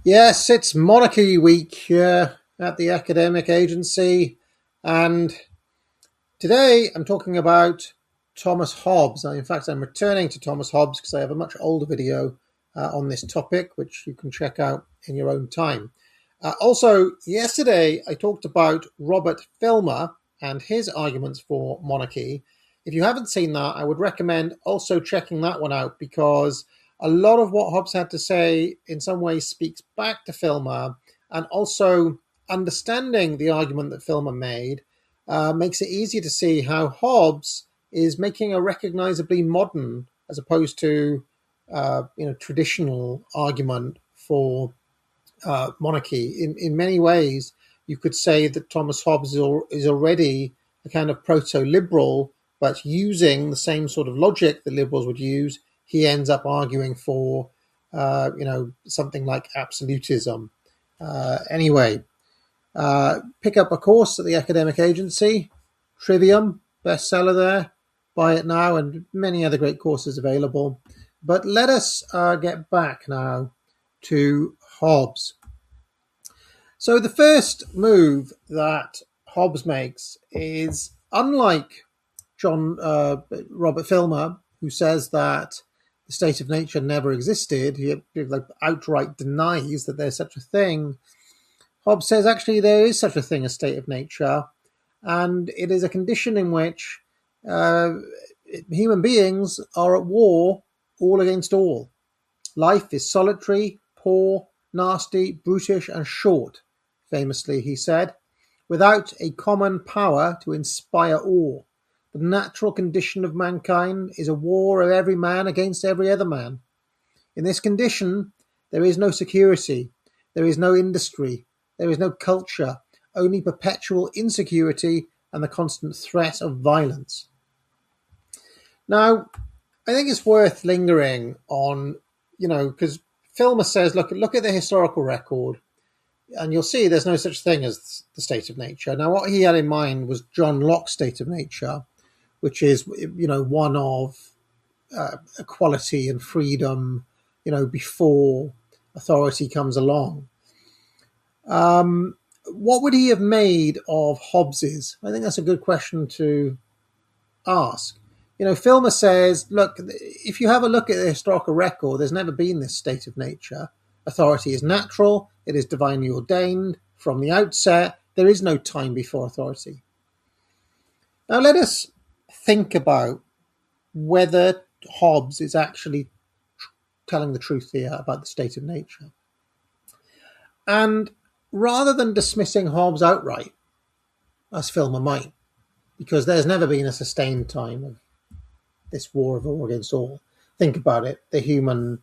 Yes, it's Monarchy Week here at the Academic Agency, and today I'm talking about Thomas Hobbes. In fact, I'm returning to Thomas Hobbes because I have a much older video on this topic, which you can check out in your own time. Also, yesterday I talked about Robert Filmer and his arguments for monarchy. If you haven't seen that, I would recommend also checking that one out because a lot of what Hobbes had to say in some ways speaks back to Filmer, and also understanding the argument that Filmer made makes it easier to see how Hobbes is making a recognizably modern, as opposed to traditional argument for monarchy. In many ways, you could say that Thomas Hobbes is already a kind of proto-liberal, but using the same sort of logic that liberals would use, he ends up arguing for, something like absolutism. Anyway, pick up a course at the Academic Agency, Trivium, bestseller there. Buy it now, and many other great courses available. But let us get back now to Hobbes. So the first move that Hobbes makes is, unlike Robert Filmer, who says that the state of nature never existed, he outright denies that there's such a thing. Hobbes says actually there is such a thing as state of nature, and it is a condition in which human beings are at war all against all. Life is solitary, poor, nasty, brutish, and short, famously he said, without a common power to inspire awe. The natural condition of mankind is a war of every man against every other man. In this condition, there is no security, there is no industry, there is no culture, only perpetual insecurity and the constant threat of violence. Now, I think it's worth lingering on, because Filmer says, look at the historical record, and you'll see there's no such thing as the state of nature. Now, what he had in mind was John Locke's state of nature, which is, one of equality and freedom, before authority comes along. What would he have made of Hobbes's? I think that's a good question to ask. Filmer says, look, if you have a look at the historical record, there's never been this state of nature. Authority is natural. It is divinely ordained from the outset. There is no time before authority. Now let us think about whether Hobbes is actually telling the truth here about the state of nature. And rather than dismissing Hobbes outright, as Filmer might, because there's never been a sustained time of this war of all against all. Think about it. The human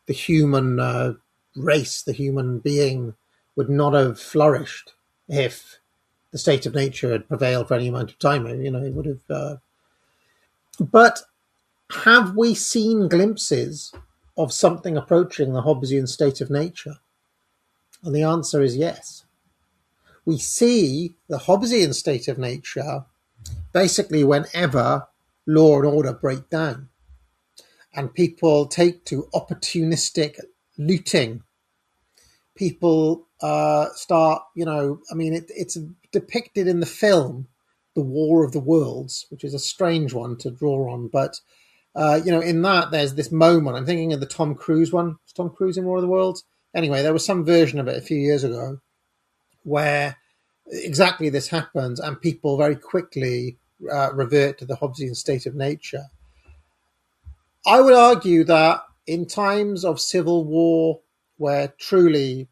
race, the human being would not have flourished if the state of nature had prevailed for any amount of time. It would have. But have we seen glimpses of something approaching the Hobbesian state of nature? And the answer is yes. We see the Hobbesian state of nature basically whenever law and order break down and people take to opportunistic looting. People start, it's depicted in the film, The War of the Worlds, which is a strange one to draw on. But, in that, there's this moment. I'm thinking of the Tom Cruise one. Was Tom Cruise in War of the Worlds? Anyway, there was some version of it a few years ago where exactly this happens and people very quickly revert to the Hobbesian state of nature. I would argue that in times of civil war, where truly,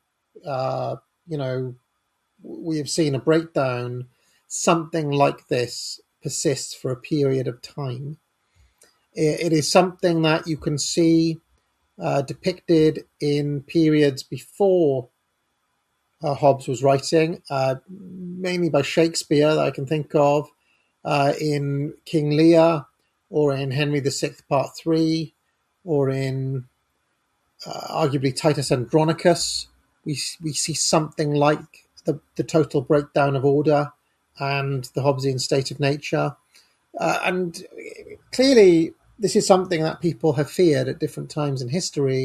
we have seen a breakdown, something like this persists for a period of time. It is something that you can see depicted in periods before Hobbes was writing, mainly by Shakespeare that I can think of, in King Lear, or in Henry VI Part 3, or in arguably Titus Andronicus. We see something like the total breakdown of order and the Hobbesian state of nature. And clearly, this is something that people have feared at different times in history,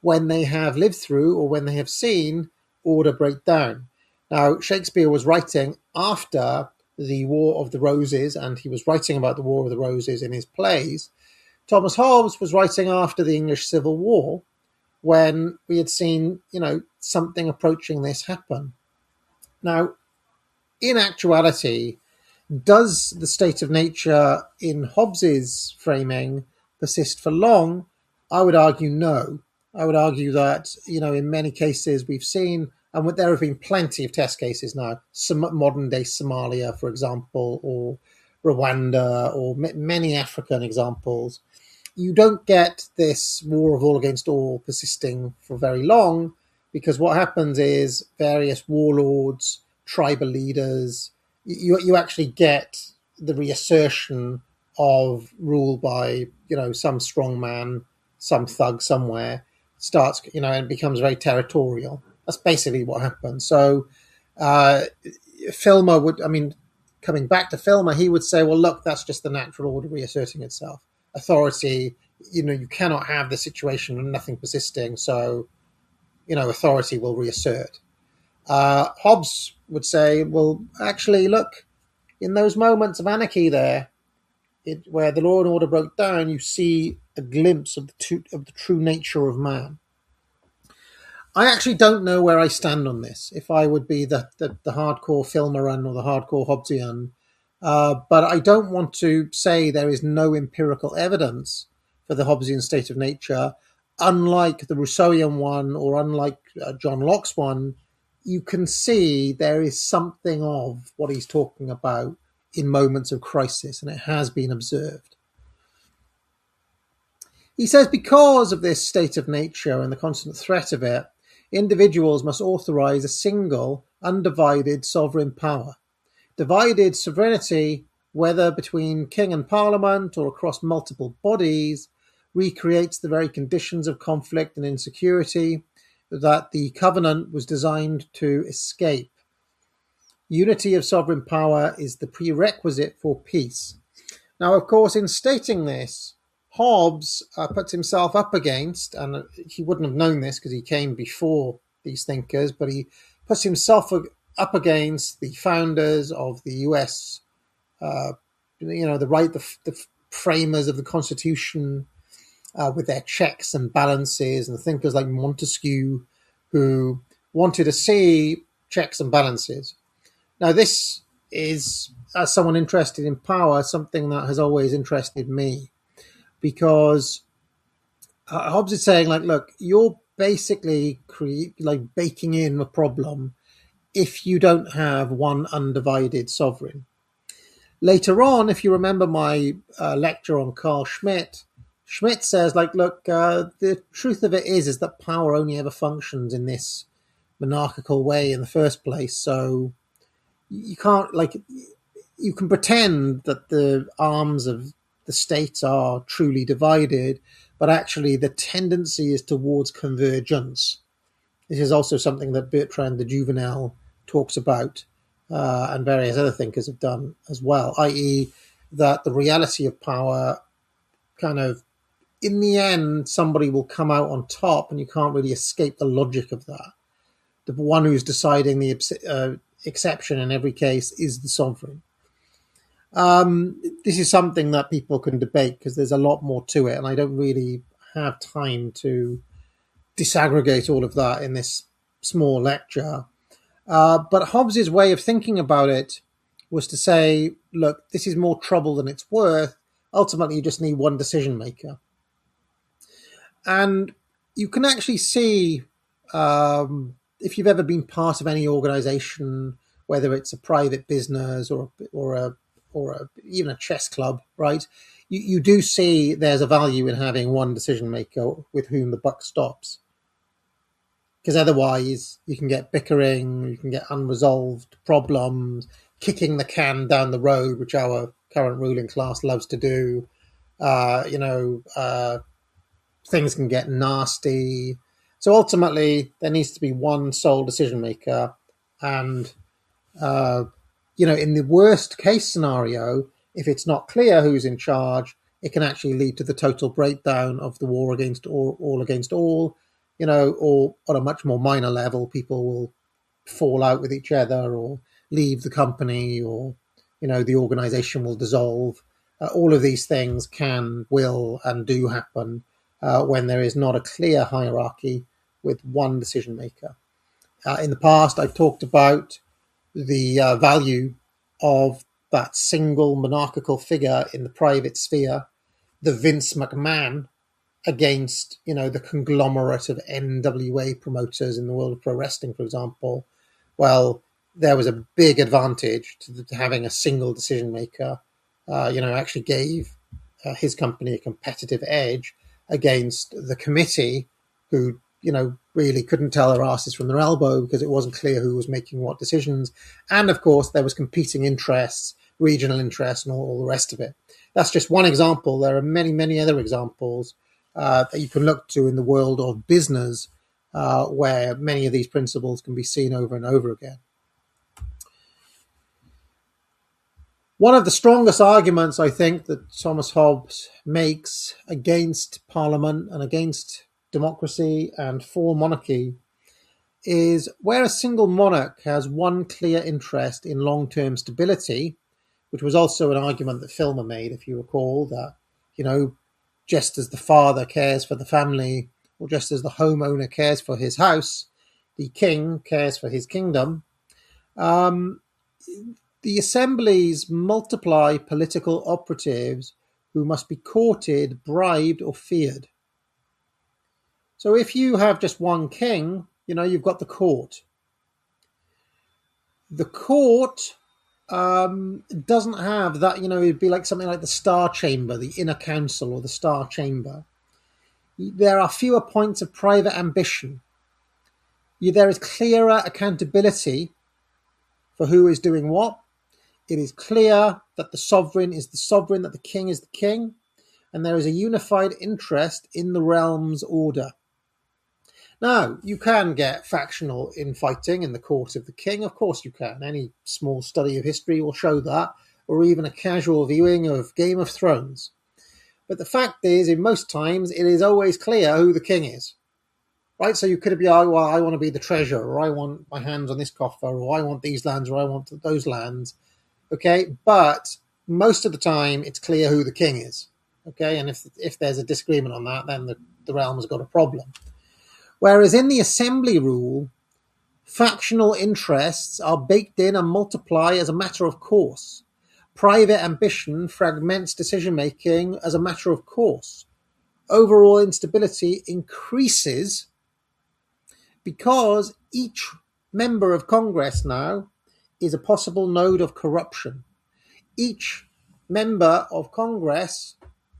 when they have lived through or when they have seen order break down. Now, Shakespeare was writing after the War of the Roses, and he was writing about the War of the Roses in his plays. Thomas Hobbes was writing after the English Civil War, when we had seen, something approaching this happen. Now, in actuality, does the state of nature in Hobbes's framing persist for long? I would argue no. I would argue that, in many cases we've seen, and there have been plenty of test cases now, some modern day Somalia, for example, or Rwanda, or many African examples. You don't get this war of all against all persisting for very long, because what happens is various warlords, tribal leaders, you actually get the reassertion of rule by, some strong man, some thug somewhere, starts, and becomes very territorial. That's basically what happens. So Filmer coming back to Filmer, he would say, well, look, that's just the natural order reasserting itself. Authority, you cannot have the situation of nothing persisting, so, authority will reassert. Hobbes would say, well, actually, look, in those moments of anarchy there, where the law and order broke down, you see a glimpse of the true nature of man. I actually don't know where I stand on this, if I would be the hardcore Filmeran or the hardcore Hobbesian, but I don't want to say there is no empirical evidence for the Hobbesian state of nature. Unlike the Rousseauian one, or unlike John Locke's one, you can see there is something of what he's talking about in moments of crisis, and it has been observed. He says, because of this state of nature and the constant threat of it, individuals must authorize a single, undivided sovereign power. Divided sovereignty, whether between king and parliament or across multiple bodies, recreates the very conditions of conflict and insecurity that the covenant was designed to escape. Unity of sovereign power is the prerequisite for peace. Now, of course, in stating this, Hobbes puts himself up against, and he wouldn't have known this because he came before these thinkers, but he puts himself up against the founders of the US, the framers of the Constitution, with their checks and balances, and thinkers like Montesquieu, who wanted to see checks and balances. Now, this is, as someone interested in power, something that has always interested me, because Hobbes is saying, look, you're basically baking in a problem if you don't have one undivided sovereign. Later on, if you remember my lecture on Carl Schmitt, Schmitt says, look, the truth of it is that power only ever functions in this monarchical way in the first place. So you can't, you can pretend that the arms of the states are truly divided, but actually the tendency is towards convergence. This is also something that Bertrand de Jouvenel talks about, and various other thinkers have done as well, i.e. that the reality of power kind of, in the end, somebody will come out on top, and you can't really escape the logic of that. The one who's deciding the exception in every case is the sovereign. This is something that people can debate because there's a lot more to it, and I don't really have time to disaggregate all of that in this small lecture. But Hobbes's way of thinking about it was to say, look, this is more trouble than it's worth. Ultimately, you just need one decision maker. And you can actually see, if you've ever been part of any organization, whether it's a private business or even a chess club, right? You do see there's a value in having one decision maker with whom the buck stops. Because otherwise you can get bickering, you can get unresolved problems, kicking the can down the road, which our current ruling class loves to do. Things can get nasty. So ultimately, there needs to be one sole decision maker. And, in the worst case scenario, if it's not clear who's in charge, it can actually lead to the total breakdown of the war against all against all. or on a much more minor level, people will fall out with each other or leave the company, or, the organization will dissolve. All of these things can, will, and do happen when there is not a clear hierarchy with one decision maker. In the past, I've talked about the value of that single monarchical figure in the private sphere, the Vince McMahon, against, the conglomerate of NWA promoters in the world of pro wrestling, for example. Well, there was a big advantage to having a single decision maker. Actually gave his company a competitive edge against the committee, who, really couldn't tell their asses from their elbow because it wasn't clear who was making what decisions. And of course, there was competing interests, regional interests, and all the rest of it. That's just one example. There are many, many other examples that you can look to in the world of business, where many of these principles can be seen over and over again. One of the strongest arguments, I think, that Thomas Hobbes makes against Parliament and against democracy and for monarchy is where a single monarch has one clear interest in long-term stability, which was also an argument that Filmer made, if you recall, that, just as the father cares for the family, or just as the homeowner cares for his house, the king cares for his kingdom. The assemblies multiply political operatives who must be courted, bribed, or feared. So if you have just one king, you've got the court. The court doesn't have that, it'd be like something like the Star Chamber, the Inner Council, or the Star Chamber. There are fewer points of private ambition. There is clearer accountability for who is doing what. It is clear that the sovereign is the sovereign, that the king is the king, and there is a unified interest in the realm's order. Now, you can get factional infighting in the court of the king. Of course you can. Any small study of history will show that, or even a casual viewing of Game of Thrones. But the fact is, in most times, it is always clear who the king is. Right? So you could be, I want to be the treasurer, or I want my hands on this coffer, or I want these lands, or I want those lands. Okay? But most of the time, it's clear who the king is. Okay? And if there's a disagreement on that, then the realm has got a problem. Whereas in the assembly rule, factional interests are baked in and multiply as a matter of course. Private ambition fragments decision-making as a matter of course. Overall instability increases because each member of Congress now is a possible node of corruption. Each member of Congress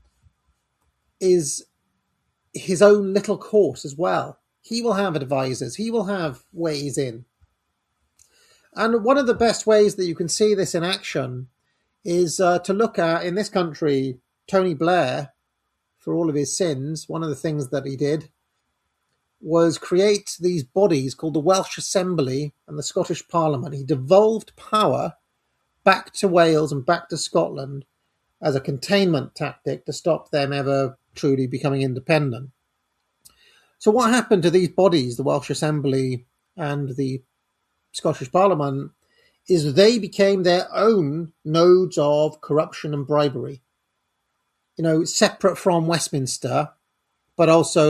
is his own little court as well. He will have advisors. He will have ways in. And one of the best ways that you can see this in action is to look at, in this country, Tony Blair, for all of his sins, one of the things that he did was create these bodies called the Welsh Assembly and the Scottish Parliament. He devolved power back to Wales and back to Scotland as a containment tactic to stop them ever truly becoming independent. So what happened to these bodies, the Welsh Assembly and the Scottish Parliament, is they became their own nodes of corruption and bribery. Separate from Westminster, but also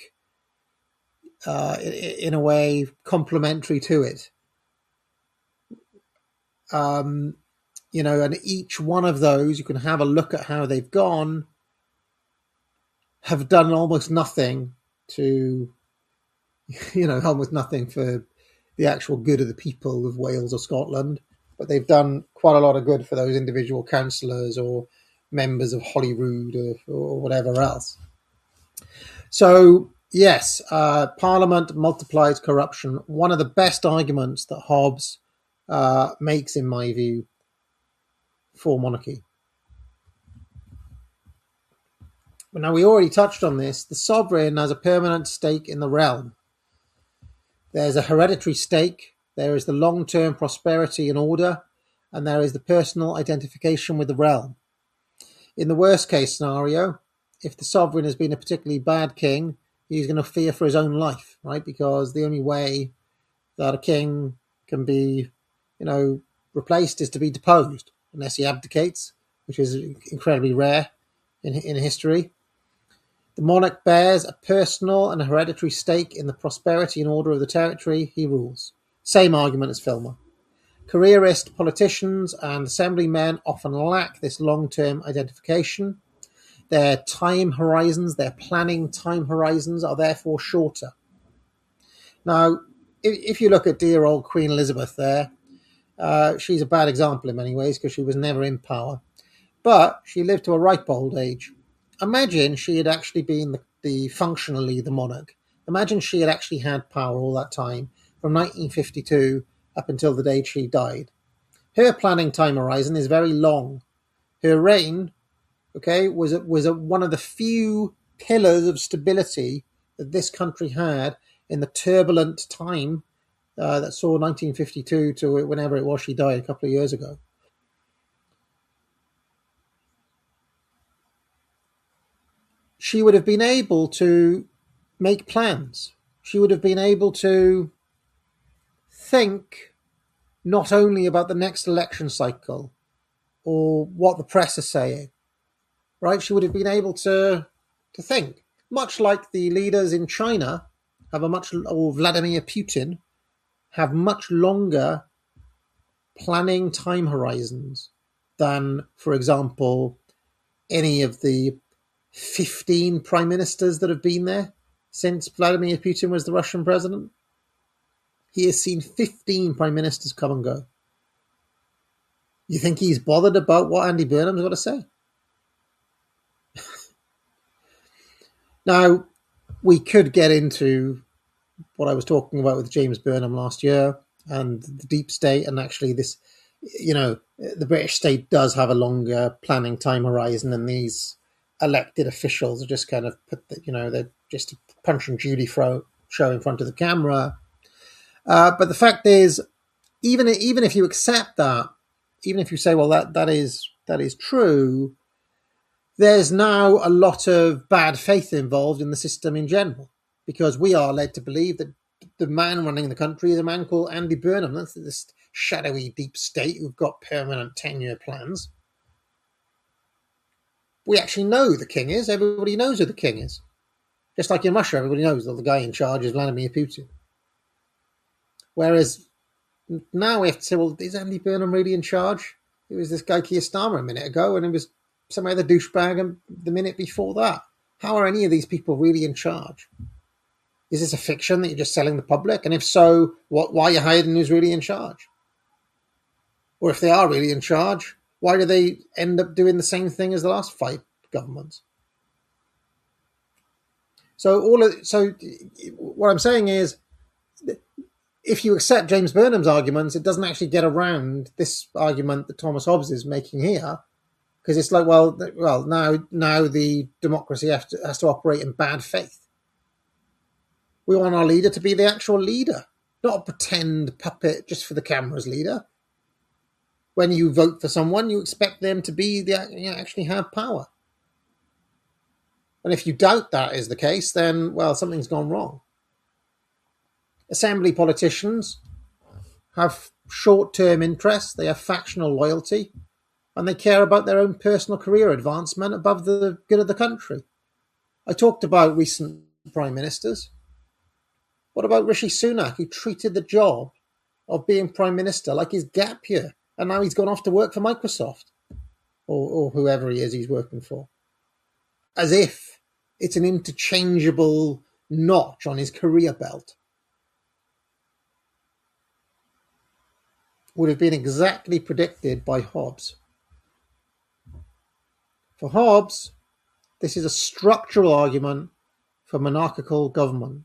in a way complementary to it. And each one of those, you can have a look at how they've gone, have done almost nothing to, almost nothing for the actual good of the people of Wales or Scotland, but they've done quite a lot of good for those individual councillors or members of Holyrood or whatever else. So, yes, Parliament multiplies corruption. One of the best arguments that Hobbes makes, in my view, for monarchy. But now, we already touched on this. The sovereign has a permanent stake in the realm. There's a hereditary stake, there is the long-term prosperity and order, and there is the personal identification with the realm. In the worst case scenario, if the sovereign has been a particularly bad king, he's going to fear for his own life, right? Because the only way that a king can be, replaced is to be deposed, unless he abdicates, which is incredibly rare in history. The monarch bears a personal and a hereditary stake in the prosperity and order of the territory he rules. Same argument as Filmer. Careerist politicians and assemblymen often lack this long-term identification. Their time horizons, their planning time horizons are therefore shorter. Now, if you look at dear old Queen Elizabeth there, she's a bad example in many ways because she was never in power. But she lived to a ripe old age. Imagine she had actually been functionally the monarch. Imagine she had actually had power all that time, from 1952 up until the day she died. Her planning time horizon is very long. Her reign, was one of the few pillars of stability that this country had in the turbulent time that saw 1952 to whenever it was she died a couple of years ago. She would have been able to make plans. She would have been able to think not only about the next election cycle or what the press is saying, right? She would have been able to think, much like the leaders in China or Vladimir Putin have much longer planning time horizons than, for example, any of the 15 prime ministers that have been there since Vladimir Putin was the Russian president. He has seen 15 prime ministers come and go. You think he's bothered about what Andy Burnham's got to say? Now, we could get into what I was talking about with James Burnham last year and the deep state, and actually this, the British state does have a longer planning time horizon, and these elected officials are just kind of they're just a Punch and Judy show in front of the camera. But the fact is, even if you accept that, even if you say, well, that is true, there's now a lot of bad faith involved in the system in general, because we are led to believe that the man running the country is a man called Andy Burnham. That's this shadowy deep state who've got permanent 10-year plans. We actually know who the king is. Everybody knows who the king is. Just like in Russia, everybody knows that the guy in charge is Vladimir Putin. Whereas now we have to say, well, is Andy Burnham really in charge? It was this guy Keir Starmer a minute ago, and it was some other douchebag the minute before that. How are any of these people really in charge? Is this a fiction that you're just selling the public? And if so, why are you hiding who's really in charge? Or if they are really in charge, why do they end up doing the same thing as the last 5 governments? So what I'm saying is, if you accept James Burnham's arguments, it doesn't actually get around this argument that Thomas Hobbes is making here, because it's like, well, now the democracy has to operate in bad faith. We want our leader to be the actual leader, not a pretend puppet just for the camera's leader. When you vote for someone, you expect them to be actually have power. And if you doubt that is the case, then, well, something's gone wrong. Assembly politicians have short-term interests, they have factional loyalty, and they care about their own personal career advancement above the good of the country. I talked about recent prime ministers. What about Rishi Sunak, who treated the job of being prime minister like his gap year, and now he's gone off to work for Microsoft or whoever he is he's working for, as if it's an interchangeable notch on his career belt. Would have been exactly predicted by Hobbes. For Hobbes, this is a structural argument for monarchical government.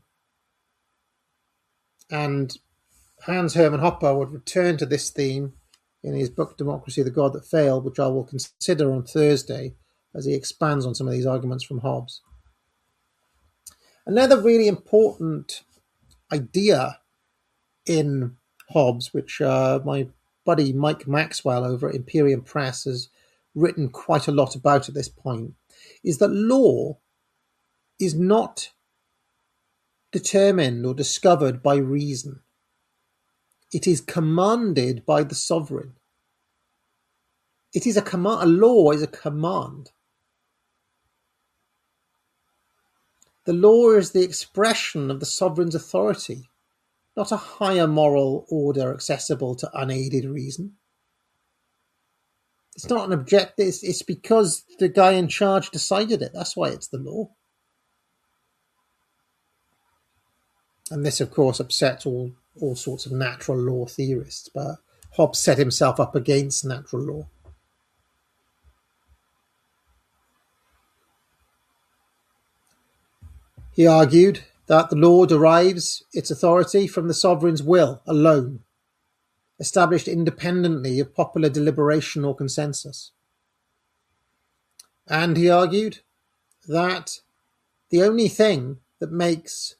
And Hans Hermann Hoppe would return to this theme in his book Democracy, the God That Failed, which I will consider on Thursday as he expands on some of these arguments from Hobbes. Another really important idea in Hobbes, which my buddy Mike Maxwell over at Imperium Press has written quite a lot about at this point, is that law is not determined or discovered by reason. It is commanded by the sovereign. It is a command. A law is a command. The law is the expression of the sovereign's authority, not a higher moral order accessible to unaided reason. It's not an objective. It's because the guy in charge decided it. That's why it's the law. And this, of course, upsets all sorts of natural law theorists, but Hobbes set himself up against natural law. He argued that the law derives its authority from the sovereign's will alone, established independently of popular deliberation or consensus. And he argued that the only thing that makes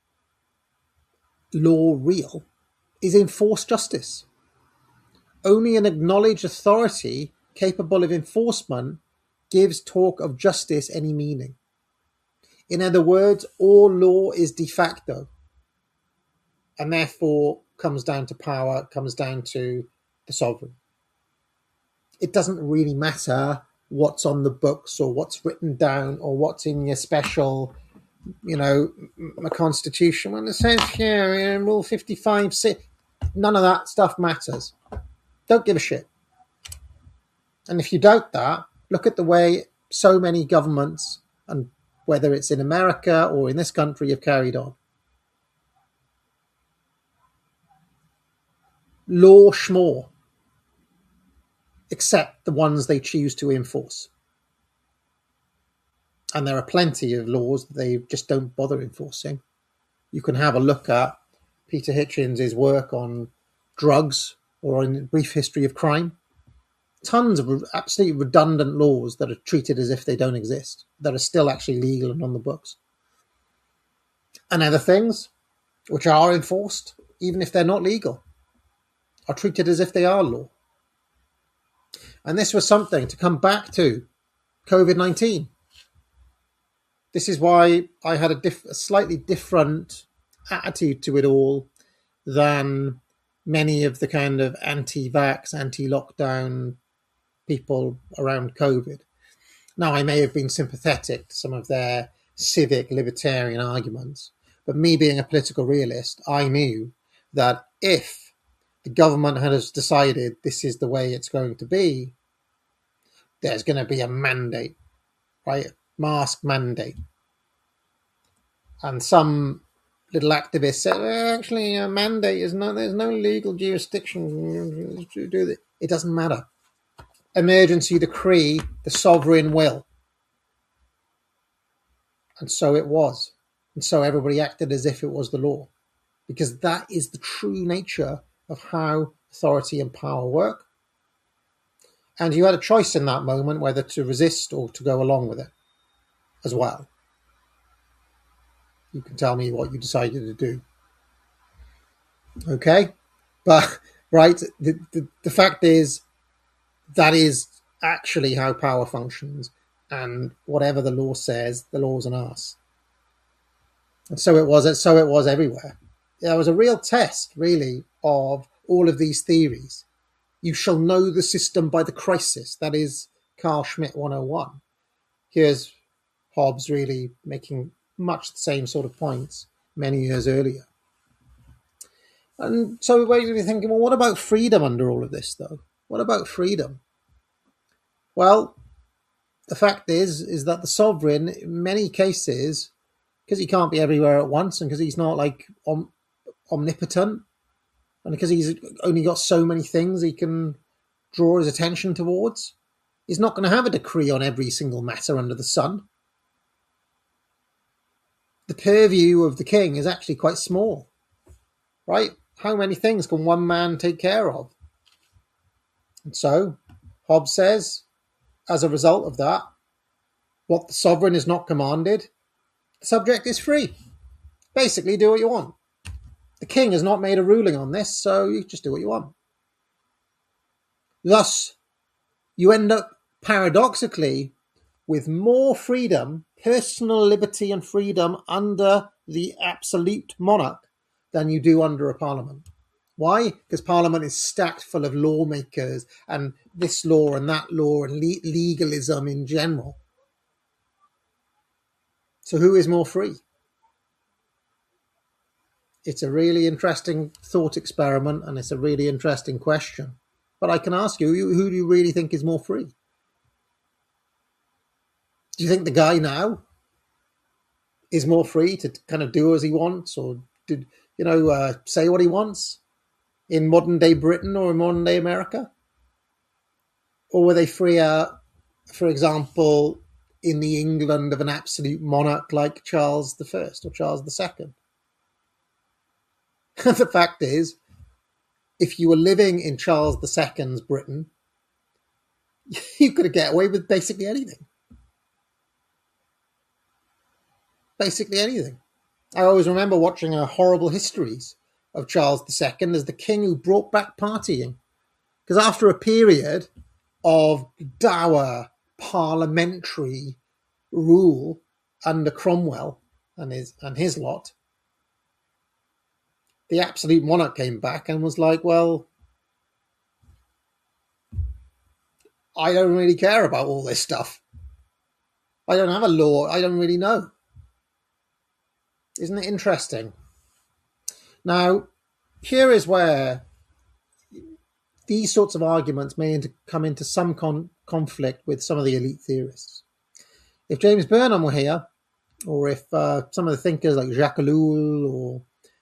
law real is enforced justice. Only an acknowledged authority capable of enforcement gives talk of justice any meaning. In other words, all law is de facto, and therefore comes down to power, comes down to the sovereign. It doesn't really matter what's on the books or what's written down or what's in your special, a constitution. When it says here in Rule 55, none of that stuff matters. Don't give a shit. And if you doubt that, look at the way so many governments, and whether it's in America or in this country, have carried on. Law schmore, except the ones they choose to enforce. And there are plenty of laws that they just don't bother enforcing. You can have a look at Peter Hitchens' work on drugs or in Brief History of Crime. Tons of absolutely redundant laws that are treated as if they don't exist, that are still actually legal and on the books. And other things, which are enforced, even if they're not legal, are treated as if they are law. And this was something to come back to COVID-19. This is why I had a slightly different attitude to it all than many of the kind of anti-vax, anti-lockdown people around COVID. Now, I may have been sympathetic to some of their civic libertarian arguments, but me being a political realist, I knew that if the government has decided this is the way it's going to be, there's going to be a mandate, right? Mask mandate. And some little activists said, well, actually, a mandate is not, there's no legal jurisdiction to do that. It doesn't matter. Emergency decree, the sovereign will. And so it was. And so everybody acted as if it was the law. Because that is the true nature of how authority and power work. And you had a choice in that moment whether to resist or to go along with it as well. You can tell me what you decided to do. Okay? But, right, the fact is, that is actually how power functions. And whatever the law says, the law's an arse. And so it was everywhere. There was a real test, really, of all of these theories. You shall know the system by the crisis. That is Carl Schmitt 101. Here's Hobbes really making much the same sort of points many years earlier. And so we're thinking, well, what about freedom under all of this, though? What about freedom? Well, the fact is that the sovereign, in many cases, because he can't be everywhere at once and because he's not like omnipotent, and because he's only got so many things he can draw his attention towards, he's not going to have a decree on every single matter under the sun. The purview of the king is actually quite small, right? How many things can one man take care of? And so, Hobbes says, as a result of that, what the sovereign is not commanded, the subject is free. Basically, do what you want. The king has not made a ruling on this, so you just do what you want. Thus, you end up paradoxically with more freedom personal liberty and freedom under the absolute monarch than you do under a parliament. Why? Because parliament is stacked full of lawmakers and this law and that law and legalism in general. So who is more free? It's a really interesting thought experiment, and it's a really interesting question. But I can ask you, who do you really think is more free? Do you think the guy now is more free to kind of do as he wants, or say what he wants in modern day Britain or in modern day America? Or were they freer, for example, in the England of an absolute monarch like Charles I or Charles II? The fact is, if you were living in Charles II's Britain, you could get away with basically anything. Basically anything. I always remember watching horrible histories of Charles II as the king who brought back partying. Because after a period of dour parliamentary rule under Cromwell and his lot, the absolute monarch came back and was like, well, I don't really care about all this stuff. I don't have a law. I don't really know. Isn't it interesting? Now, here is where these sorts of arguments may come into some conflict with some of the elite theorists. If James Burnham were here, or if some of the thinkers like Jacques Ellul or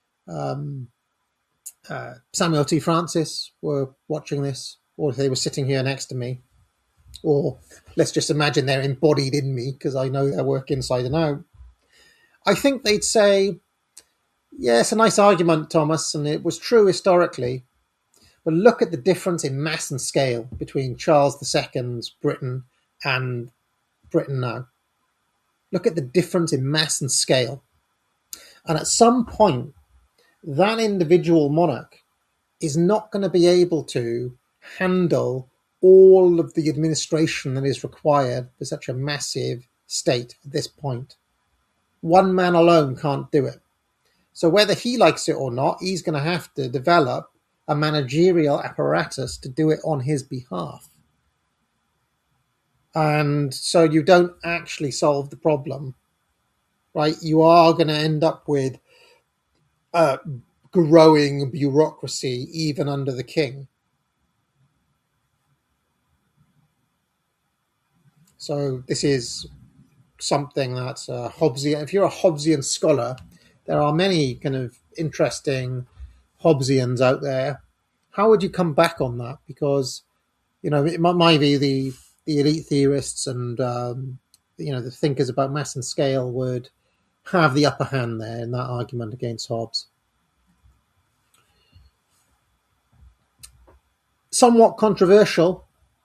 Samuel T. Francis were watching this, or if they were sitting here next to me, or let's just imagine they're embodied in me because I know their work inside and out, I think they'd say, yeah, it's a nice argument, Thomas, and it was true historically, but look at the difference in mass and scale between Charles II's Britain and Britain now. Look at the difference in mass and scale. And at some point, that individual monarch is not going to be able to handle all of the administration that is required for such a massive state at this point. One man alone can't do it. So whether he likes it or not, he's going to have to develop a managerial apparatus to do it on his behalf. And so you don't actually solve the problem, right? You are going to end up with growing bureaucracy even under the king. So this is something that's Hobbesian. If you're a Hobbesian scholar, there are many kind of interesting Hobbesians out there. How would you come back on that? Because, it might be the elite theorists and, the thinkers about mass and scale would have the upper hand there in that argument against Hobbes. Somewhat controversial.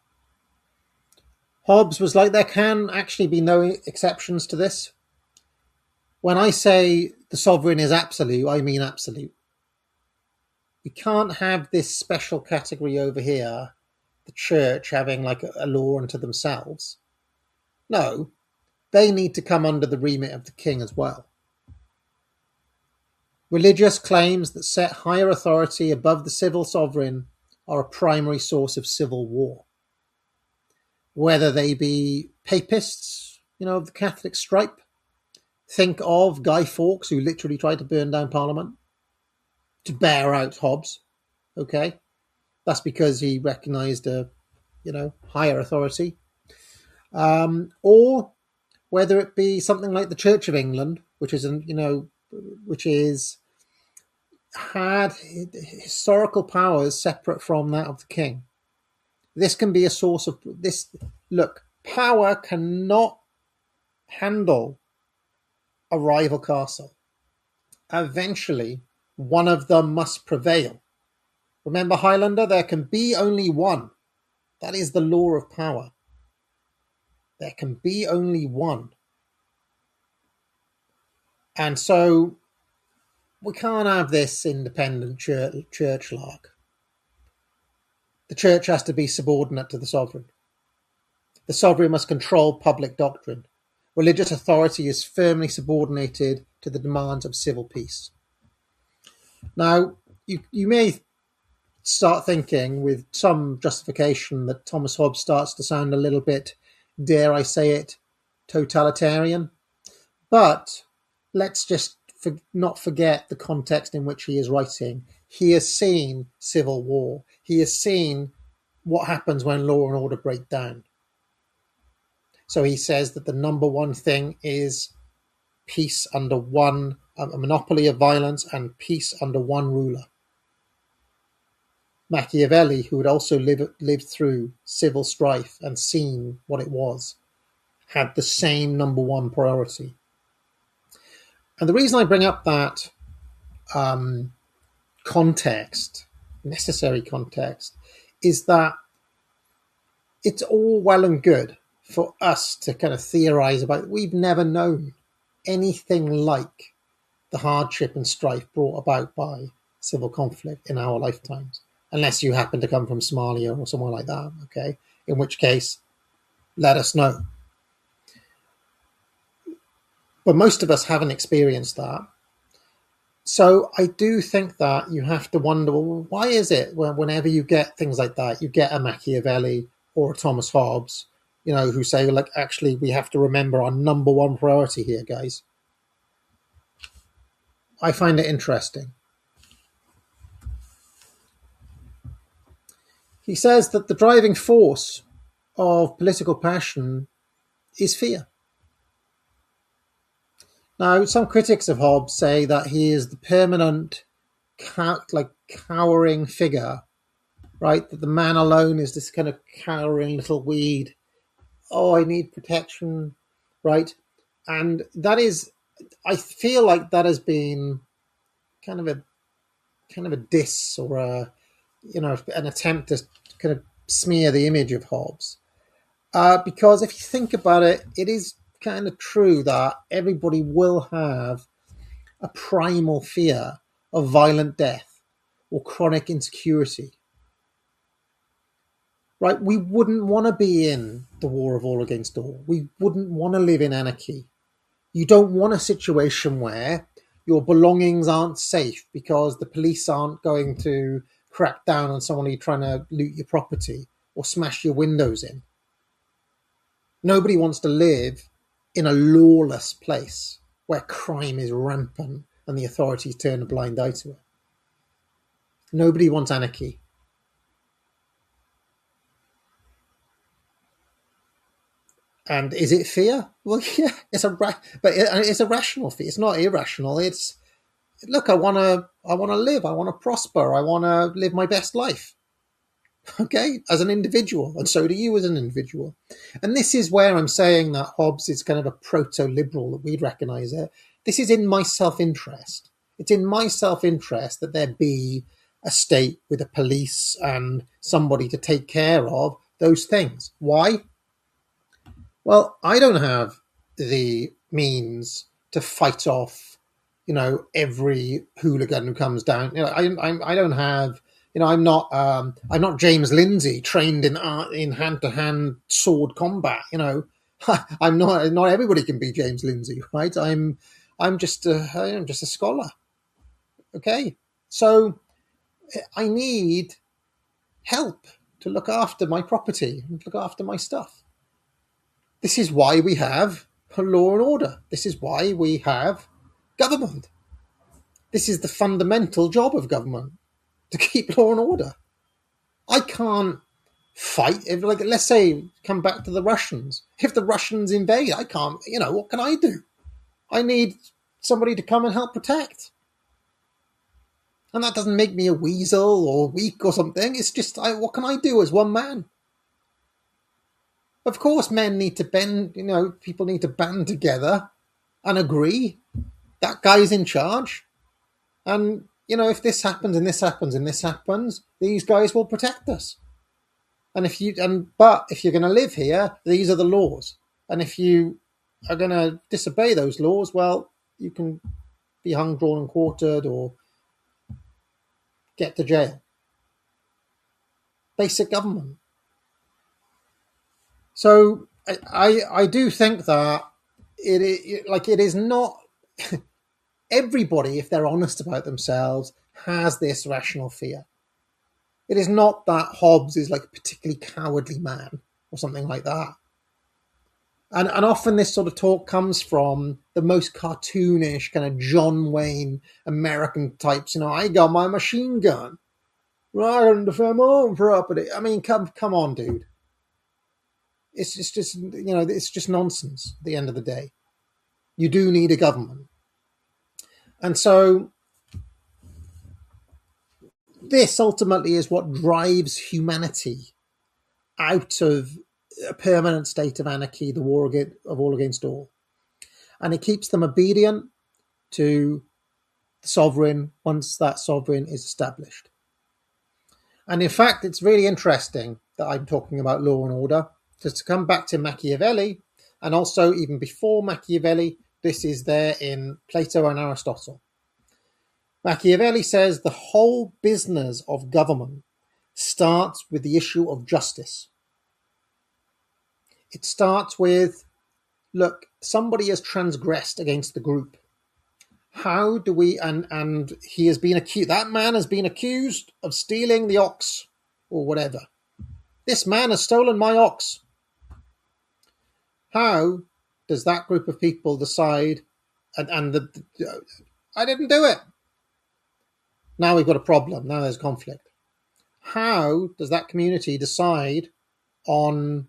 Hobbes was like, there can actually be no exceptions to this. When I say the sovereign is absolute, I mean absolute. We can't have this special category over here, the church having like a law unto themselves. No, they need to come under the remit of the king as well. Religious claims that set higher authority above the civil sovereign are a primary source of civil war. Whether they be papists, of the Catholic stripe. Think of Guy Fawkes, who literally tried to burn down Parliament to bear out Hobbes. Okay, that's because he recognised a, higher authority. Or whether it be something like the Church of England, which had historical powers separate from that of the king. This can be a source of this. Look, power cannot handle a rival castle. Eventually, one of them must prevail. Remember Highlander? There can be only one. That is the law of power. There can be only one. And so we can't have this independent church lark. The church has to be subordinate to the sovereign. The sovereign must control public doctrine. religious authority is firmly subordinated to the demands of civil peace. Now, you may start thinking with some justification that Thomas Hobbes starts to sound a little bit, dare I say it, totalitarian. But let's just not forget the context in which he is writing. He has seen civil war. He has seen what happens when law and order break down. So he says that the number one thing is peace under one, a monopoly of violence, and peace under one ruler. Machiavelli, who had also lived through civil strife and seen what it was, had the same number one priority. And the reason I bring up that context, necessary context, is that it's all well and good for us to kind of theorize about. We've never known anything like the hardship and strife brought about by civil conflict in our lifetimes, unless you happen to come from Somalia or somewhere like that, okay? In which case, let us know. But most of us haven't experienced that. So I do think that you have to wonder, well, why is it whenever you get things like that, you get a Machiavelli or a Thomas Hobbes, who say, like, actually, we have to remember our number one priority here, guys. I find it interesting. He says that the driving force of political passion is fear. Now, some critics of Hobbes say that he is the permanent, cowering figure, right? That the man alone is this kind of cowering little weed. Oh, I need protection, right? And that is, I feel like that has been kind of a diss or an attempt to kind of smear the image of Hobbes. Because if you think about it, it is kind of true that everybody will have a primal fear of violent death or chronic insecurity. Right? We wouldn't want to be in the war of all against all. We wouldn't want to live in anarchy. You don't want a situation where your belongings aren't safe because the police aren't going to crack down on someone who's trying to loot your property or smash your windows in. Nobody wants to live in a lawless place where crime is rampant and the authorities turn a blind eye to it. Nobody wants anarchy. And is it fear? Well, yeah, but it's a rational fear. It's not irrational. It's, look, I want to live. I want to prosper. I want to live my best life. Okay, as an individual, and so do you as an individual. And this is where I'm saying that Hobbes is kind of a proto-liberal, that we'd recognise it. This is in my self-interest. It's in my self-interest that there be a state with a police and somebody to take care of those things. Why? Well, I don't have the means to fight off, every hooligan who comes down. I don't have. I'm not James Lindsay trained in hand-to-hand sword combat. I'm not. Not everybody can be James Lindsay, right? I'm just a scholar. Okay, so I need help to look after my property and look after my stuff. This is why we have law and order. This is why we have government. This is the fundamental job of government, to keep law and order. I can't fight. Let's say, come back to the Russians. If the Russians invade, I can't, what can I do? I need somebody to come and help protect. And that doesn't make me a weasel or weak or something. It's just, what can I do as one man? Of course, men need to people need to band together and agree. That guy's in charge. And, if this happens and this happens and this happens, these guys will protect us. But if you're going to live here, these are the laws. And if you are going to disobey those laws, well, you can be hung, drawn and quartered or get to jail. Basic government. So I do think that it is not everybody, if they're honest about themselves, has this rational fear. It is not that Hobbes is like a particularly cowardly man or something like that. And often this sort of talk comes from the most cartoonish kind of John Wayne American types. I got my machine gun. Right, and defend my own property. I mean, come on, dude. It's just it's just nonsense at the end of the day. You do need a government. And so this ultimately is what drives humanity out of a permanent state of anarchy, the war of all against all. And it keeps them obedient to the sovereign once that sovereign is established. And in fact, it's really interesting that I'm talking about law and order. Just to come back to Machiavelli, and also even before Machiavelli, this is there in Plato and Aristotle. Machiavelli says the whole business of government starts with the issue of justice. It starts with, look, somebody has transgressed against the group. How do we, and he has been accused, that man has been accused of stealing the ox or whatever. This man has stolen my ox. How does that group of people decide, I didn't do it. Now we've got a problem. Now there's conflict. How does that community decide on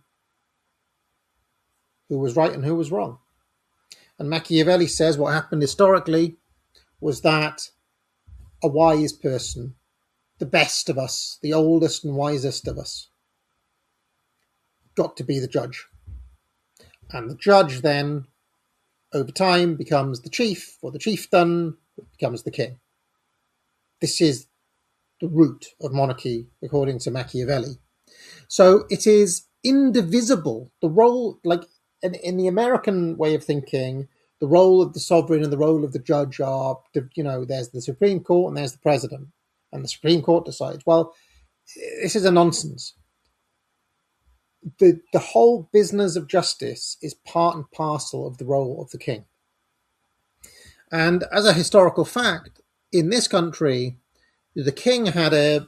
who was right and who was wrong? And Machiavelli says what happened historically was that a wise person, the best of us, the oldest and wisest of us, got to be the judge. And the judge then, over time, becomes the chief or the chieftain, becomes the king. This is the root of monarchy, according to Machiavelli. So it is indivisible. The role, like in the American way of thinking, the role of the sovereign and the role of the judge are, there's the Supreme Court and there's the president. And the Supreme Court decides. Well, this is a nonsense. The whole business of justice is part and parcel of the role of the king. And as a historical fact, in this country, the king had a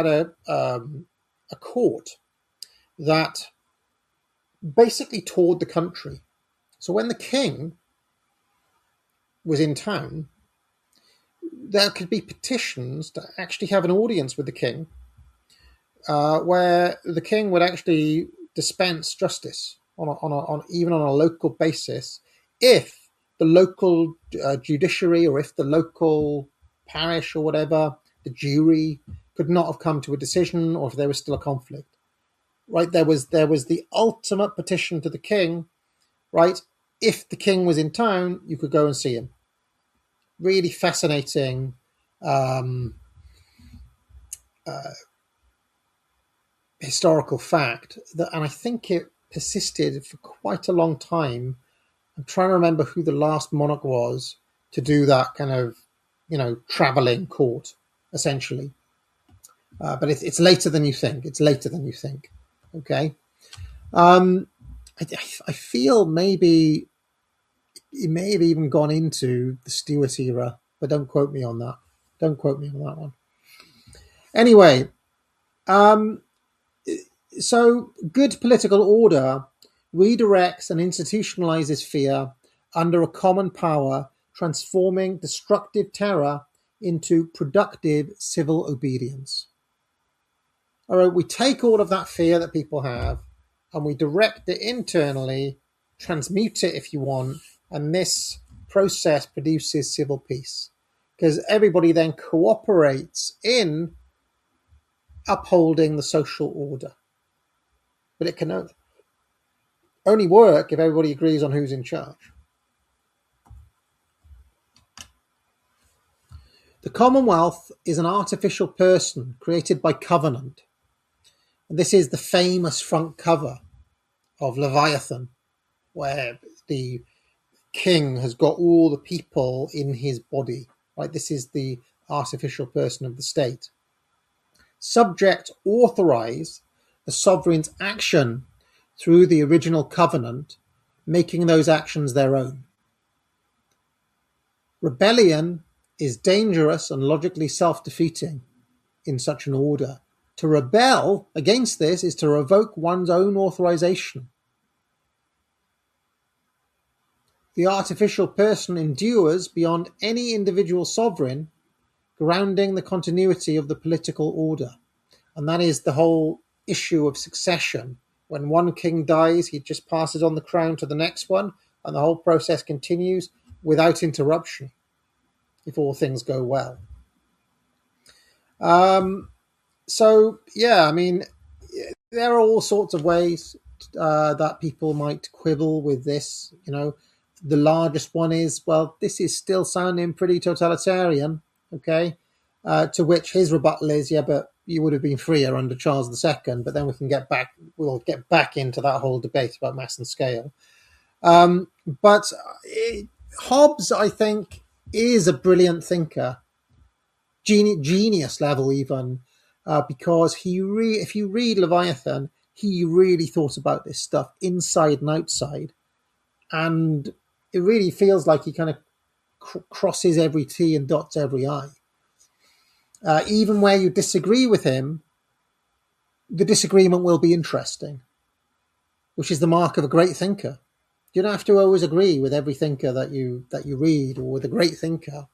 court that basically toured the country. So when the king was in town, there could be petitions to actually have an audience with the king, where the king would actually dispense justice even on a local basis, if the local judiciary or if the local parish or whatever, the jury, could not have come to a decision, or if there was still a conflict. Right, there was the ultimate petition to the king. Right, if the king was in town, you could go and see him. Really fascinating historical fact that, and I think it persisted for quite a long time. I'm trying to remember who the last monarch was to do that kind of, traveling court, essentially. But it's later than you think. It's later than you think. Okay. I feel maybe it may have even gone into the Stuart era, but don't quote me on that. Don't quote me on that one. Anyway, so good political order redirects and institutionalizes fear under a common power, transforming destructive terror into productive civil obedience. All right, we take all of that fear that people have and we direct it internally, transmute it if you want, and this process produces civil peace because everybody then cooperates in upholding the social order. But it can only work if everybody agrees on who's in charge. The Commonwealth is an artificial person created by covenant. And this is the famous front cover of Leviathan, where the king has got all the people in his body. Right? This is the artificial person of the state. Subjects authorize the sovereign's action through the original covenant making those actions their own. Rebellion is dangerous and logically self-defeating in such an order. To rebel against this is to revoke one's own authorization. The artificial person endures beyond any individual sovereign, grounding the continuity of the political order. And that is the whole issue of succession. When one king dies, he just passes on the crown to the next one, and the whole process continues without interruption, if all things go well. So, yeah, I mean, there are all sorts of ways that people might quibble with this. You know, the largest one is, well, this is still sounding pretty totalitarian, okay? To which his rebuttal is, yeah, but you would have been freer under Charles II. But then we'll get back into that whole debate about mass and scale. But Hobbes, I think, is a brilliant thinker, genius level even, because if you read Leviathan, he really thought about this stuff inside and outside, and it really feels like he kind of crosses every T and dots every I. Even where you disagree with him, the disagreement will be interesting, which is the mark of a great thinker. You don't have to always agree with every thinker that you read, or with a great thinker.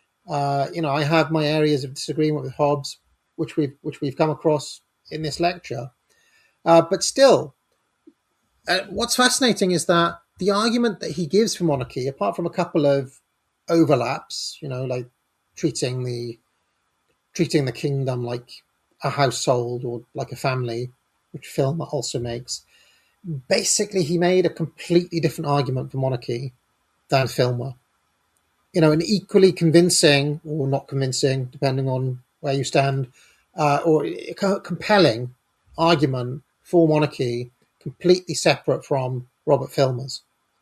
I have my areas of disagreement with Hobbes, which we've come across in this lecture. But still, what's fascinating is that the argument that he gives for monarchy, apart from a couple of overlaps, like treating the kingdom like a household or like a family, which Filmer also makes, basically he made a completely different argument for monarchy than Filmer. An equally convincing, or not convincing, depending on where you stand, or a compelling argument for monarchy, completely separate from Robert Filmer's.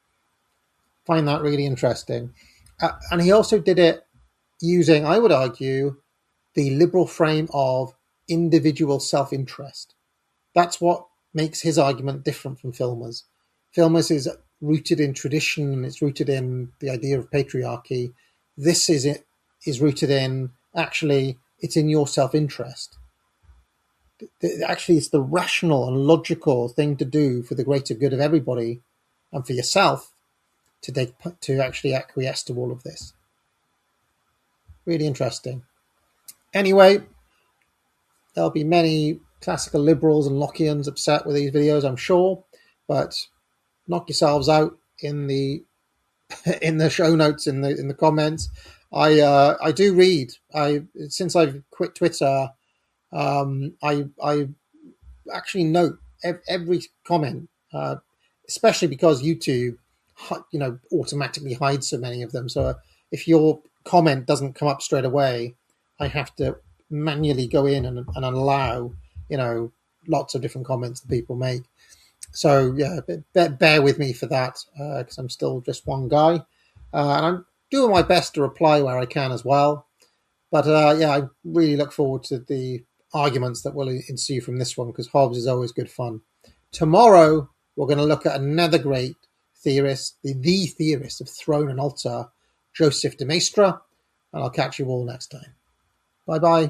Find that really interesting. And he also did it using, I would argue, the liberal frame of individual self-interest. That's what makes his argument different from Filmer's. Filmer's is rooted in tradition, and it's rooted in the idea of patriarchy. This is rooted in, actually, it's in your self-interest. Actually, it's the rational and logical thing to do for the greater good of everybody and for yourself to actually acquiesce to all of this. Really interesting. Anyway, there'll be many classical liberals and Lockeans upset with these videos, I'm sure, but knock yourselves out in the show notes, in the comments. I do read. Since I've quit Twitter, I actually note every comment, especially because YouTube, automatically hides so many of them. So if your comment doesn't come up straight away, I have to manually go in and allow, lots of different comments that people make. So yeah, bear with me for that, because I'm still just one guy, and I'm doing my best to reply where I can as well. But I really look forward to the arguments that will ensue from this one, because Hobbes is always good fun. Tomorrow we're going to look at another great theorist, the theorist of throne and altar, Joseph de Maistre, and I'll catch you all next time. Bye-bye.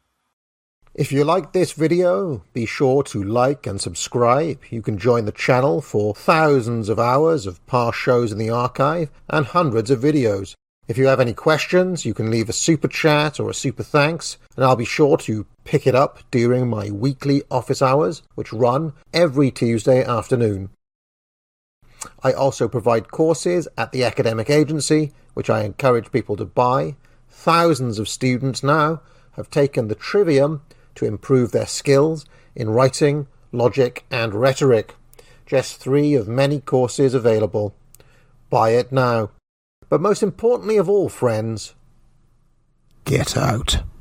If you like this video, be sure to like and subscribe. You can join the channel for thousands of hours of past shows in the archive and hundreds of videos. If you have any questions, you can leave a super chat or a super thanks, and I'll be sure to pick it up during my weekly office hours, which run every Tuesday afternoon. I also provide courses at the academic agency, which I encourage people to buy. Thousands of students now have taken the Trivium to improve their skills in writing, logic, and rhetoric. Just 3 of many courses available. Buy it now. But most importantly of all, friends, get out.